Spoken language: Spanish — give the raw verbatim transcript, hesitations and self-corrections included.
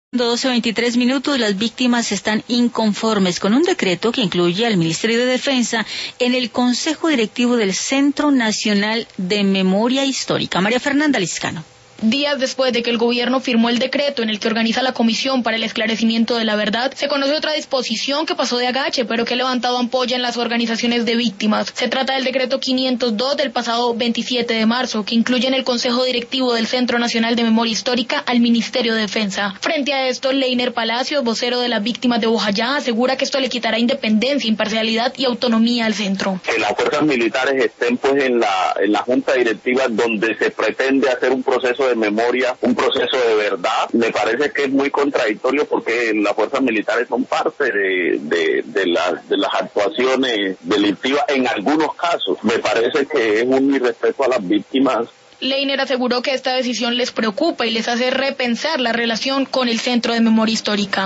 doce veintitrés minutos, las víctimas están inconformes con un decreto que incluye al Ministerio de Defensa en el Consejo Directivo del Centro Nacional de Memoria Histórica. María Fernanda Liscano. Días después de que el gobierno firmó el decreto en el que organiza la Comisión para el Esclarecimiento de la Verdad, se conoce otra disposición que pasó de agache, pero que ha levantado ampolla en las organizaciones de víctimas. Se trata del decreto quinientos dos del pasado veintisiete de marzo, que incluye en el Consejo Directivo del Centro Nacional de Memoria Histórica al Ministerio de Defensa. Frente a esto, Leiner Palacios, vocero de las víctimas de Bojayá, asegura que esto le quitará independencia, imparcialidad y autonomía al centro. Que las fuerzas militares estén pues en la, en la junta directiva donde se pretende hacer un proceso de de memoria, un proceso de verdad, me parece que es muy contradictorio porque las fuerzas militares son parte de, de, de, la, de las actuaciones delictivas en algunos casos. Me parece que es un irrespeto a las víctimas. Leiner aseguró que esta decisión les preocupa y les hace repensar la relación con el Centro de Memoria Histórica.